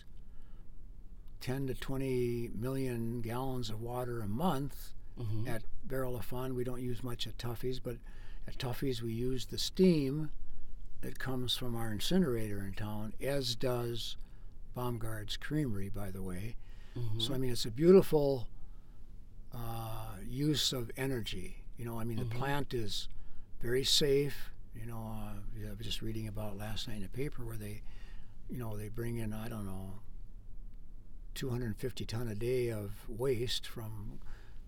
ten to twenty million gallons of water a month mm-hmm. at Barrel of Fun. We don't use much at Tuffy's, but at Tuffy's we use the steam that comes from our incinerator in town, as does Baumgard's Creamery, by the way. Mm-hmm. So, I mean, it's a beautiful uh, use of energy. You know, I mean, mm-hmm. the plant is very safe. You know, uh, I was just reading about last night in the paper where they, you know, they bring in, I don't know, two hundred fifty ton a day of waste from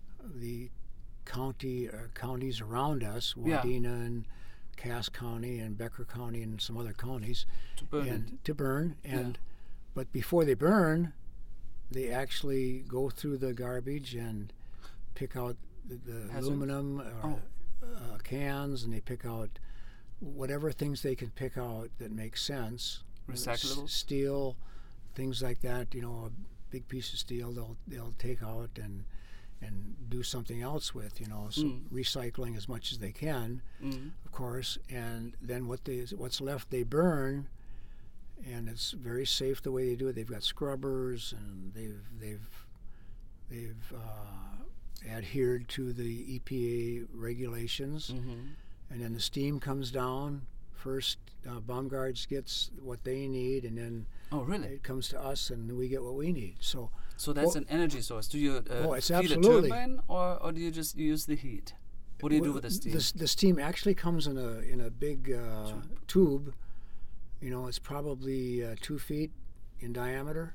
the county uh, counties around us, Wadena yeah. and Cass County and Becker County and some other counties, to burn and it. to burn. And yeah. but before they burn, they actually go through the garbage and pick out the, the aluminum or, oh. uh, cans, and they pick out whatever things they can pick out that make sense. Recyclable? S- steel, things like that. You know, a big piece of steel they'll they'll take out and and do something else with. You know, so mm. recycling as much as they can, mm. of course. And then what they what's left they burn. And it's very safe the way they do it. They've got scrubbers, and they've they've they've uh, adhered to the E P A regulations. Mm-hmm. And then the steam comes down. First, uh, Baumgard's gets what they need, and then oh, really? It comes to us, and we get what we need. So, so that's well, an energy source. Do you uh, oh, it's feed absolutely. a turbine, or, or do you just use the heat? What do you well, do with the steam? The, the steam actually comes in a in a big uh, tube. tube. You know, it's probably uh, two feet in diameter,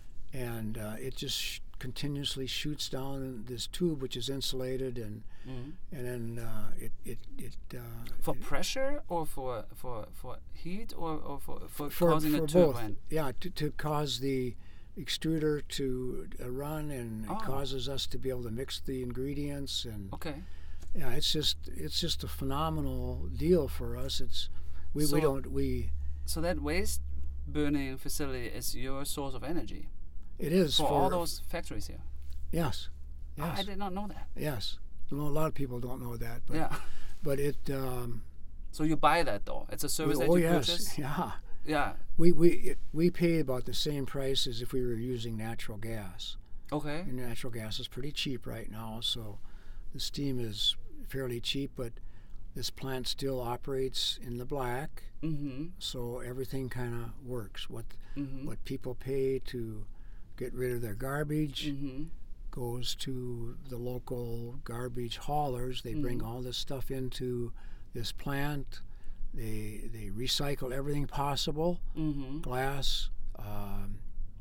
and uh, it just sh- continuously shoots down this tube, which is insulated, and mm-hmm. and then uh, it it it. Uh, for it, pressure, or for for for heat, or, or for, for for causing for a both. turbine? Yeah, to to cause the extruder to uh, run, and oh. it causes us to be able to mix the ingredients, and okay. Yeah, it's just it's just a phenomenal deal for us. It's we so we don't we. So that waste burning facility is your source of energy. It is for, for all those factories here. Yes, yes. Oh, I did not know that. Yes, well, a lot of people don't know that. But yeah. But it. Um, so you buy that though? It's a service we, that oh you yes, purchase. Yeah. Yeah. We we it, we pay about the same price as if we were using natural gas. Okay. And natural gas is pretty cheap right now, so the steam is fairly cheap, but this plant still operates in the black, mm-hmm. so everything kind of works. What mm-hmm. what people pay to get rid of their garbage mm-hmm. goes to the local garbage haulers. They mm-hmm. bring all this stuff into this plant. They they recycle everything possible, mm-hmm. glass, um,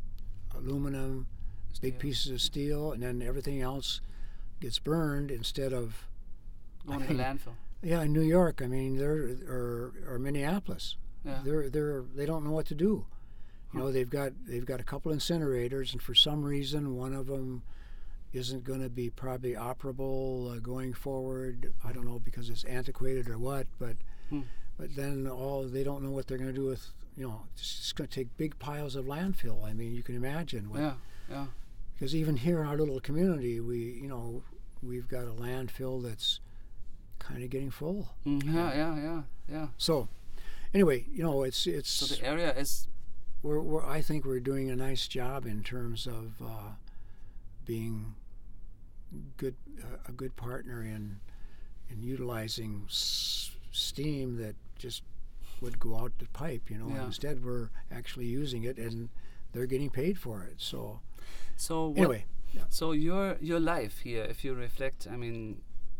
aluminum, steel. Big pieces of steel, and then everything else gets burned instead of going to the landfill. Yeah, in New York, I mean, they're or or Minneapolis, yeah. they're they're they don't know what to do. You know, they've got they've got a couple incinerators, and for some reason, one of them isn't going to be probably operable uh, going forward. I don't know because it's antiquated or what, but hmm. but then all they don't know what they're going to do with. You know, it's just going to take big piles of landfill. I mean, you can imagine. What, yeah, yeah. Because even here in our little community, we you know we've got a landfill that's kind of getting full. Mm, yeah, yeah, yeah, yeah. So, anyway, you know, it's it's. So the area is. We're, we're I think we're doing a nice job in terms of uh, being good uh, a good partner in in utilizing s- steam that just would go out the pipe. You know, yeah. instead we're actually using it, and they're getting paid for it. So. So what, anyway. Yeah. So your your life here, if you reflect, I mean.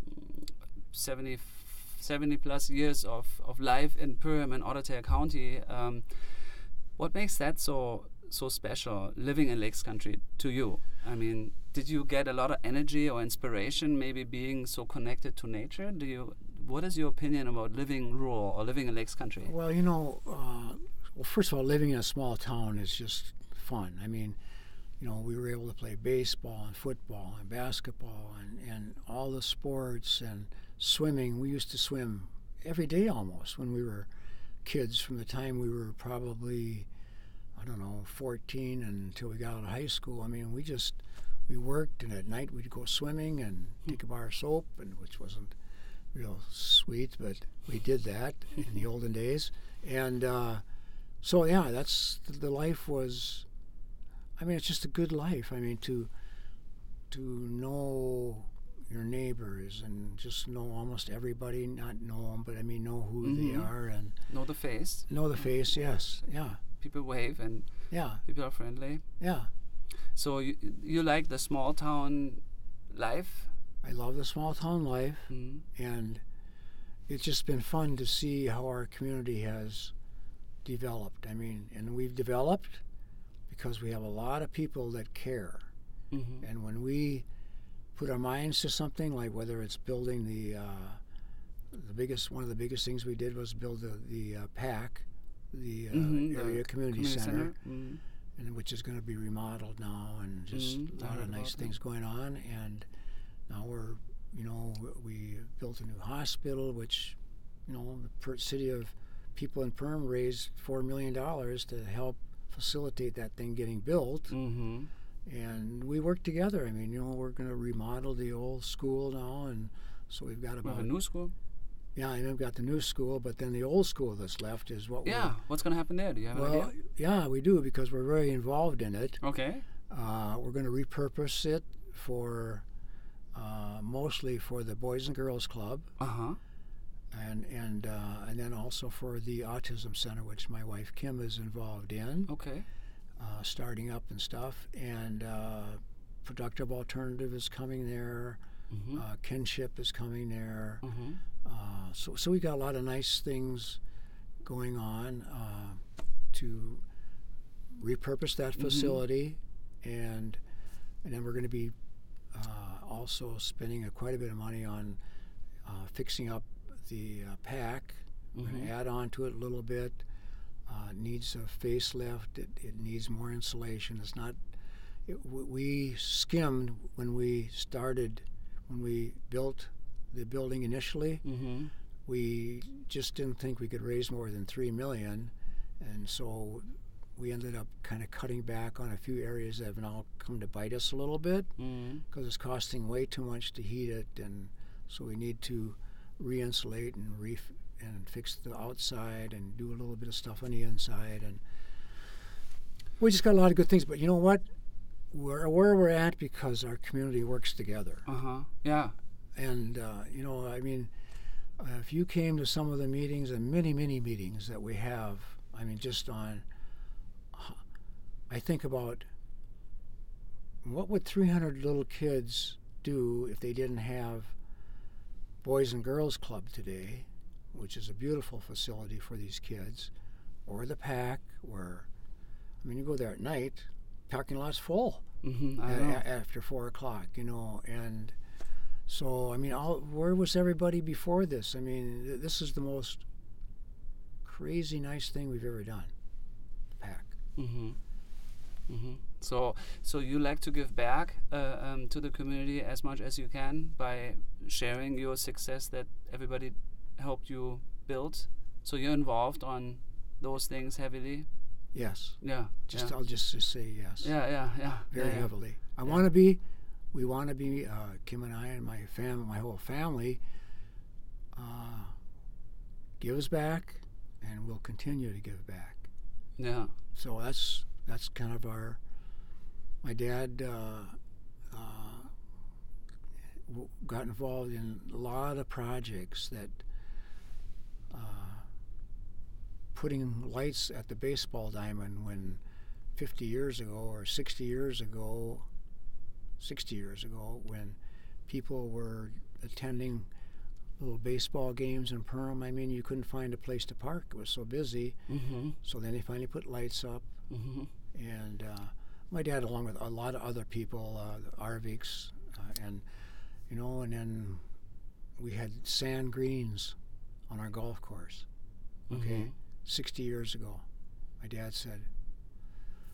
seventy, seventy plus years of, of life in Perham and Otter Tail County. Um, what makes that so so special, living in Lakes Country, to you? I mean, did you get a lot of energy or inspiration, maybe being so connected to nature? Do you? What is your opinion about living rural or living in Lakes Country? Well, you know, uh, well, first of all, living in a small town is just fun. I mean, you know, we were able to play baseball and football and basketball and, and all the sports and swimming. We used to swim every day almost when we were kids, from the time we were probably, I don't know, fourteen and until we got out of high school. I mean, we just, we worked, and at night we'd go swimming and take a bar of soap, and which wasn't real sweet, but we did that in the olden days. And uh, so, yeah, that's, the life was, I mean, it's just a good life. I mean, to to know your neighbors and just know almost everybody, not know them, but I mean, know who Mm-hmm. they are and Know the face. know the face, yes, yeah, People wave and yeah, people are friendly. yeah. So you you like the small town life? I love the small town life, Mm. and it's just been fun to see how our community has developed. I mean, and we've developed because we have a lot of people that care. Mm-hmm. And when we put our minds to something, like whether it's building the uh, the biggest one of the biggest things we did was build the the uh, PAC, the uh, Mm-hmm. area The community, center, Mm. and which is going to be remodeled now, and just Mhm, a I lot heard of nice about things going on. And now we're, you know, w- we built a new hospital, which, you know, the per- city of people in Perm raised four million dollars to help facilitate that thing getting built. Mm-hmm. And we work together. I mean, you know, we're going to remodel the old school now, and so we've got We have about a new school. yeah, and we've got the new school, but then the old school that's left is what Yeah. What's gonna happen there? Do you have we're an well, idea? yeah, we do, because we're very involved in it. Okay. Uh, we're going to repurpose it for uh, mostly for the Boys and Girls Club, Uh huh. and and uh, and then also for the Autism Center, which my wife Kim is involved in, Okay. uh, starting up and stuff. And uh, Productive Alternative is coming there. Mm-hmm. Uh, Kinship is coming there. Mm-hmm. Uh, so so we got a lot of nice things going on uh, to repurpose that Mhm. facility, and and then we're going to be uh, also spending a, quite a bit of money on uh, fixing up the uh, PAC. We're going Mhm. to add on to it a little bit. Uh, it needs a facelift. It, it needs more insulation. It's not. It, w- we skimmed when we started, when we built the building initially. Mm-hmm. We just didn't think we could raise more than three million, and so we ended up kind of cutting back on a few areas that have now come to bite us a little bit, Mm-hmm. because it's costing way too much to heat it, and so we need to re-insulate and re and fix the outside and do a little bit of stuff on the inside, and we just got a lot of good things. But you know what? We're where we're at because our community works together. Uh huh. Yeah. And, uh, you know, I mean, uh, if you came to some of the meetings, and many, many meetings that we have, I mean, just on, I think about what would three hundred little kids do if they didn't have Boys and Girls Club today, which is a beautiful facility for these kids, or the PAC, where, I mean, you go there at night, parking lot's full Mm-hmm. I a- know. a- after four o'clock, you know, and so I mean, all, where was everybody before this? I mean, th- this is the most crazy nice thing we've ever done. PAC. Mm-hmm. Mm-hmm. So, so you like to give back uh, um, to the community as much as you can by sharing your success that everybody helped you build. So you're involved on those things heavily. Yes. Yeah. Just yeah. I'll just, just say yes. Yeah. Yeah. Yeah. Very yeah, yeah. heavily. I Yeah. want to be. We want to be. Uh, Kim and I and my family, my whole family, uh, gives back, and we'll continue to give back. Yeah. So that's that's kind of our. My dad uh, uh, w- got involved in a lot of projects that. Uh, putting lights at the baseball diamond when fifty years ago or sixty years ago, sixty years ago, when people were attending little baseball games in Perham, I mean, you couldn't find a place to park. It was so busy. Mm-hmm. So then they finally put lights up. Mm-hmm. And uh, my dad, along with a lot of other people, uh, the Arviks, uh, and, you know, and then we had sand greens on our golf course. Okay. Mm-hmm. sixty years ago, my dad said, I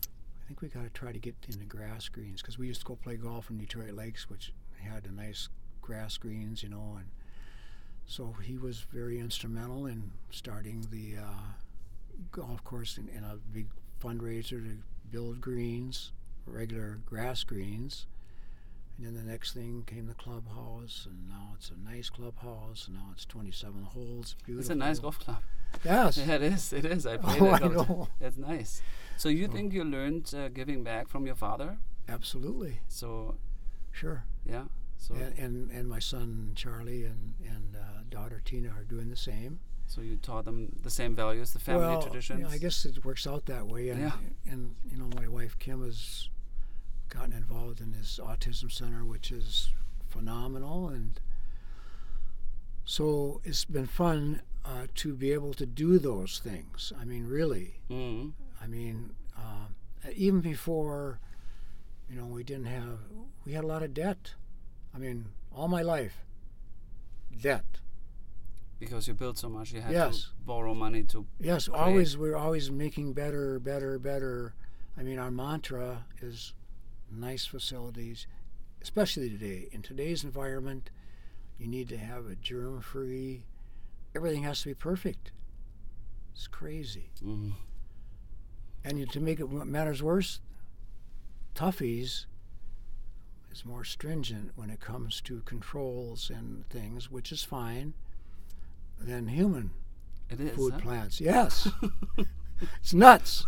think we got to try to get into grass greens because we used to go play golf in Detroit Lakes, which had the nice grass greens, you know, and so he was very instrumental in starting the uh, golf course in, in a big fundraiser to build greens, regular grass greens. And then the next thing came the clubhouse, and now it's a nice clubhouse, and now it's twenty-seven holes. Beautiful. It's a nice golf club. Yes. Yeah, it is. It is. I played Oh, it. I know. It's nice. So you think you learned uh, giving back from your father? Absolutely. So, Sure. yeah. So, And, and and my son Charlie and and uh, daughter Tina are doing the same. so you taught them the same values, the family well, traditions. yeah, I guess it works out that way. And, Yeah. and you know, my wife Kim has gotten involved in this autism center, which is phenomenal, and so it's been fun uh, to be able to do those things. I mean, really. Mm-hmm. I mean, uh, even before, you know, we didn't have, we had a lot of debt. I mean, all my life, debt. Because you built so much, you had Yes. to borrow money to. Yes, Create. always, we're always making better, better, better. I mean, our mantra is nice facilities, especially today. In today's environment, you need to have a germ-free, everything has to be perfect. It's crazy. Mm-hmm. And you, to make it what matters worse, Tuffy's is more stringent when it comes to controls and things, which is fine, than human It is. food huh? plants. Yes. It's nuts.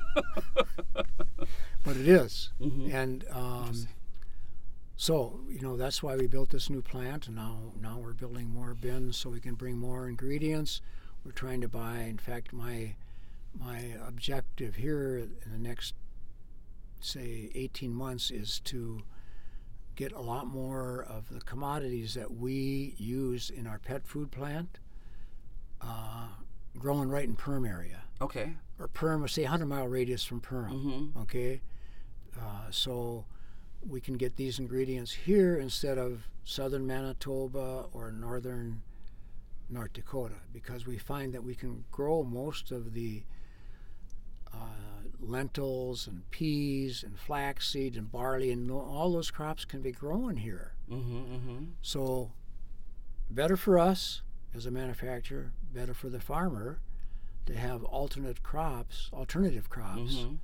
But it is. Mhm. And um, Interesting. so, you know, that's why we built this new plant, and now now we're building more bins so we can bring more ingredients. We're trying to buy, in fact, my my objective here in the next, say, eighteen months is to get a lot more of the commodities that we use in our pet food plant uh, growing right in Perm area. Okay. Or Perm, say one hundred mile radius from Perm, Mm-hmm. okay? Uh, so we can get these ingredients here instead of southern Manitoba or northern North Dakota, because we find that we can grow most of the uh, lentils and peas and flaxseed and barley, and all those crops can be grown here. Mm-hmm. Mm-hmm. So better for us as a manufacturer, better for the farmer to have alternate crops, alternative crops, Mm-hmm.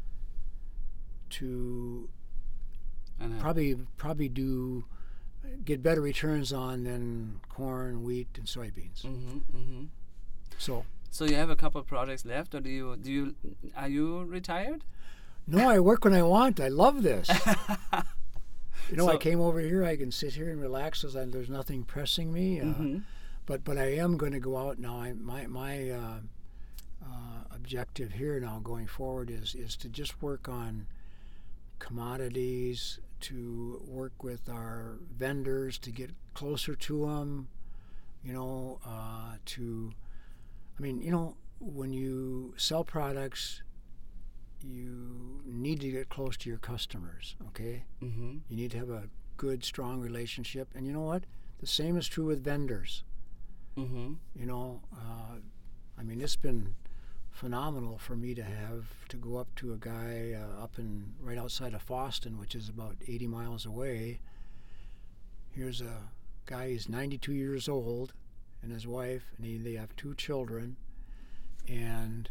to And uh, probably probably do get better returns on than corn, wheat, and soybeans. Mm-hmm. Mm-hmm. So So you have a couple of projects left, or do you do you are you retired? no, I work when I want. I love this. You know, I So- came over here. I can sit here and relax as I, there's nothing pressing me. Uh, Mm-hmm. But but I am going to go out now. I, my my uh, uh, objective here now going forward is is to just work on commodities, to work with our vendors to get closer to them. You know, uh, to I mean, you know, when you sell products, you need to get close to your customers. Okay, Mm-hmm. you need to have a good, strong relationship. And you know what? The same is true with vendors. Mm-hmm. You know, uh, I mean, it's been phenomenal for me to have to go up to a guy uh, up in right outside of Foston, which is about eighty miles away. Here's a guy, he's ninety-two years old, and his wife, and he, they have two children. And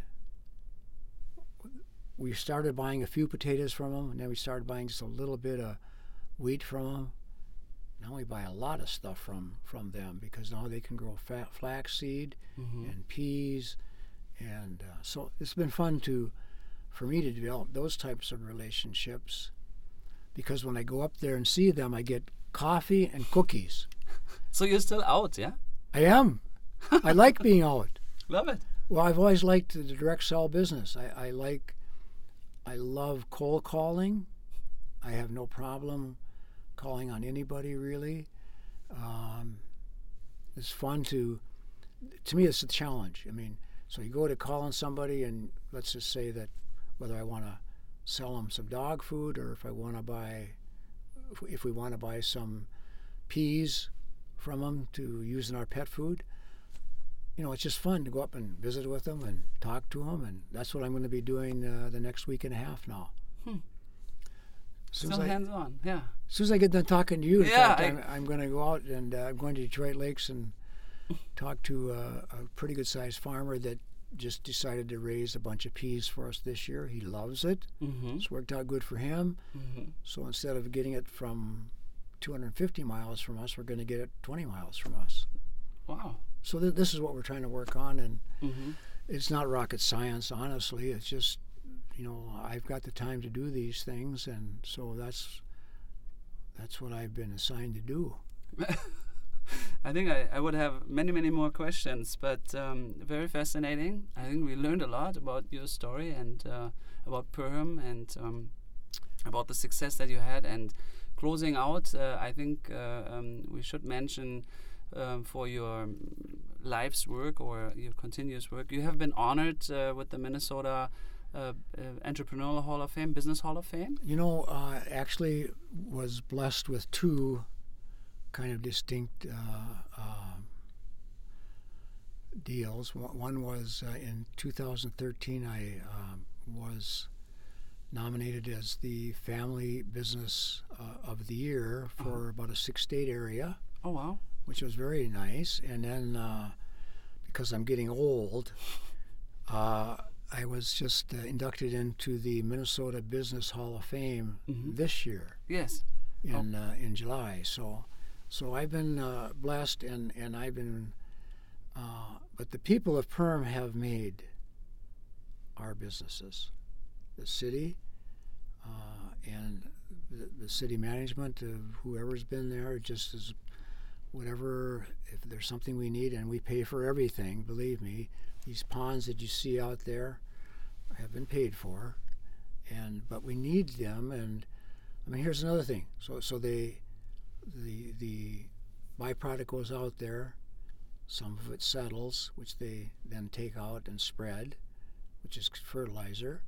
we started buying a few potatoes from him, and then we started buying just a little bit of wheat from him. Now we buy a lot of stuff from, from them because now they can grow fat flaxseed Mm-hmm. and peas, and uh, so it's been fun to, for me to develop those types of relationships, because when I go up there and see them, I get coffee and cookies. So you're still out, yeah? I am. I like being out. Love it. Well, I've always liked the direct sell business. I, I like, I love cold calling. I have no problem calling on anybody, really. Um, it's fun to, to me, it's a challenge. I mean, so you go to call on somebody, and let's just say that whether I want to sell them some dog food, or if I want to buy, if, if we want to buy some peas from them to use in our pet food, you know, it's just fun to go up and visit with them and talk to them, and that's what I'm going to be doing uh, the next week and a half now. Hmm. Soon Still as I- hands-on, yeah. As soon as I get done talking to you, in Yeah, fact, I- I'm, I'm going to go out and uh, I'm going to Detroit Lakes and talk to uh, a pretty good-sized farmer that just decided to raise a bunch of peas for us this year. He loves it. Mm-hmm. It's worked out good for him. Mm-hmm. So instead of getting it from two hundred fifty miles from us, we're going to get it twenty miles from us. Wow. So th- this is what we're trying to work on, and Mm-hmm. it's not rocket science, honestly. It's just, you know, I've got the time to do these things, and so that's that's what I've been assigned to do. I think I, I would have many, many more questions, but um, very fascinating. I think we learned a lot about your story and uh, about Perham and um, about the success that you had. And closing out, uh, I think uh, um, we should mention um, for your life's work or your continuous work, you have been honored uh, with the Minnesota uh, uh, Entrepreneurial Hall of Fame, Business Hall of Fame. You know, uh, actually was blessed with two kind of distinct uh, uh, deals. One one was uh, in two thousand thirteen, I um, was nominated as the Family Business uh, of the Year for Uh-huh. about a six-state area, Oh, wow. which was very nice. And then uh, because I'm getting old, uh, I was just uh, inducted into the Minnesota Business Hall of Fame Mhm. this year Yes. in uh, in July. So, so I've been uh, blessed, and and I've been. Uh, but the people of Perham have made our businesses, the city, uh, and the, the city management of whoever's been there. Just as whatever, if there's something we need, and we pay for everything. Believe me, these ponds that you see out there have been paid for, and but we need them. And I mean, here's another thing. So, so they, the the byproduct goes out there. Some of it settles, which they then take out and spread, which is fertilizer.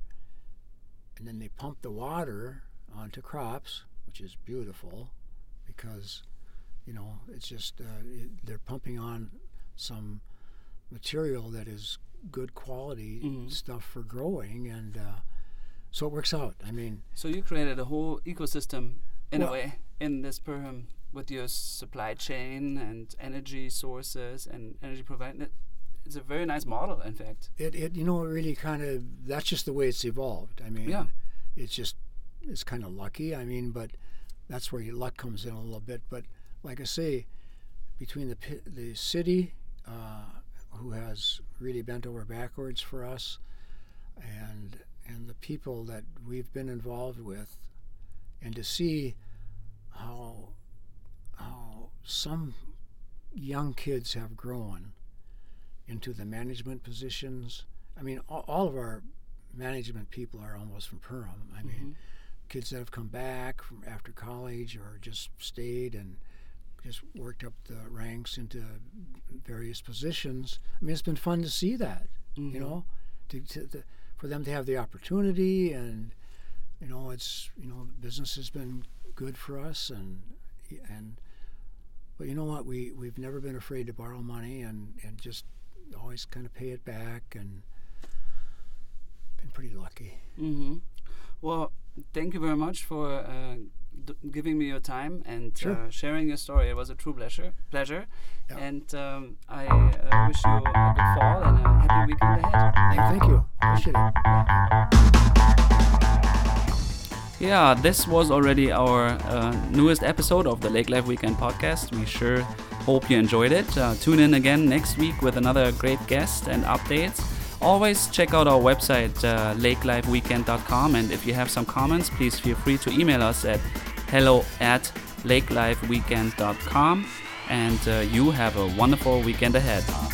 And then they pump the water onto crops, which is beautiful, because, you know, it's just uh, it, they're pumping on some material that is good quality Mhm. stuff for growing, and uh, so it works out. I mean, So you created a whole ecosystem in Well- a way in this Perham with your supply chain and energy sources and energy providing. It's a very nice model, in fact. it, it you know, it really kind of, that's just the way it's evolved. I mean, Yeah. it's just, it's kind of lucky. I mean, but that's where your luck comes in a little bit. But like I say, between the pi- the city, uh, who has really bent over backwards for us, and and the people that we've been involved with, and to see how how some young kids have grown into the management positions. I mean, all, all of our management people are almost from Perham. I mean, kids that have come back from after college or just stayed and just worked up the ranks into various positions. I mean, it's been fun to see that, Mhm. you know, to, to, to, for them to have the opportunity, and, you know, it's, you know, business has been good for us, and, and, but you know what, we, we've never been afraid to borrow money, and, and just always kind of pay it back, and been pretty lucky. Mm-hmm. Well, thank you very much for uh, d- giving me your time and Sure. uh, sharing your story. It was a true pleasure. Pleasure, Yeah. and um, I uh, wish you a good fall and a happy weekend ahead. Thank, thank you. Appreciate it. Yeah, this was already our uh, newest episode of the Lake Life Weekend podcast. We sure hope you enjoyed it. Uh, tune in again next week with another great guest and updates. Always check out our website, uh, lake life weekend dot com, and if you have some comments, please feel free to email us at hello at lake life weekend dot com, and uh, you have a wonderful weekend ahead.